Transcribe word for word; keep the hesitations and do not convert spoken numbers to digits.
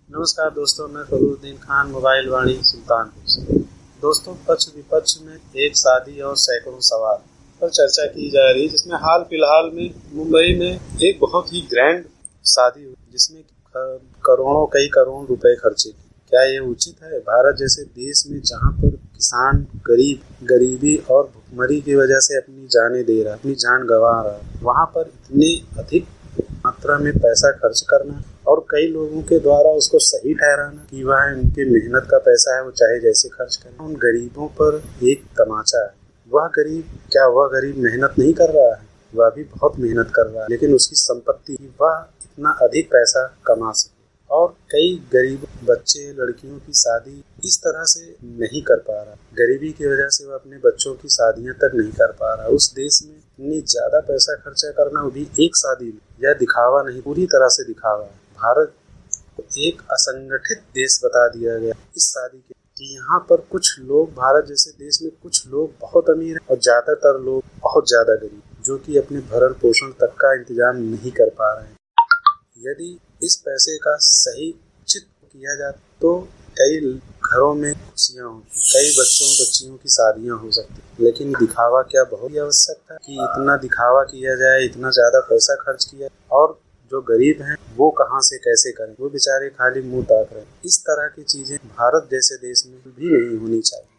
नमस्कार दोस्तों, मैं फखरुद्दीन खान, मोबाइल वाणी सुल्तानपुर से। दोस्तों, पक्ष विपक्ष में एक शादी और सैकड़ों सवाल पर चर्चा की जा रही है, जिसमें हाल फिलहाल में मुंबई में एक बहुत ही ग्रैंड शादी हुई, जिसमें करोड़ों कई करोड़ रुपए खर्चे किए। क्या ये उचित है? भारत जैसे देश में जहां पर किसान गरीब गरीबी और भुखमरी की वजह से अपनी जानें दे रहा है, अपनी जान गंवा रहा है, वहां पर इतनी अधिक मात्रा में पैसा खर्च करना और कई लोगों के द्वारा उसको सही ठहराना कि वह उनके मेहनत का पैसा है, वो चाहे जैसे खर्च करें। उन गरीबों पर एक तमाचा है। वह गरीब, क्या वह गरीब मेहनत नहीं कर रहा है? वह भी बहुत मेहनत कर रहा है, लेकिन उसकी संपत्ति, वह इतना अधिक पैसा कमा सके। और कई गरीब बच्चे, लड़कियों की शादी इस तरह से नहीं कर पा रहा। गरीबी की वजह से वह अपने बच्चों की शादियां तक नहीं कर पा रहा। उस देश में इतनी ज्यादा पैसा खर्चा करना, वो भी एक शादी में, यह दिखावा नहीं, पूरी तरह से दिखावा है। भारत को एक असंगठित देश बता दिया गया इस शादी के कि यहाँ पर कुछ लोग, भारत जैसे देश में कुछ लोग बहुत अमीर हैं और ज्यादातर लोग बहुत ज्यादा गरीब, जो कि अपने भरण पोषण तक का इंतजाम नहीं कर पा रहे हैं। यदि इस पैसे का सही उचित किया जाए तो कई घरों में खुशियां होती, कई बच्चों बच्चियों की शादियां हो सकती। लेकिन दिखावा क्या बहुत ही आवश्यक था कि इतना दिखावा किया जाए, इतना ज्यादा पैसा खर्च किया, और जो गरीब हैं वो कहां से कैसे करें? वो बेचारे खाली मुंह ताक रहे हैं। इस तरह की चीजें भारत जैसे देश में भी नहीं होनी चाहिए।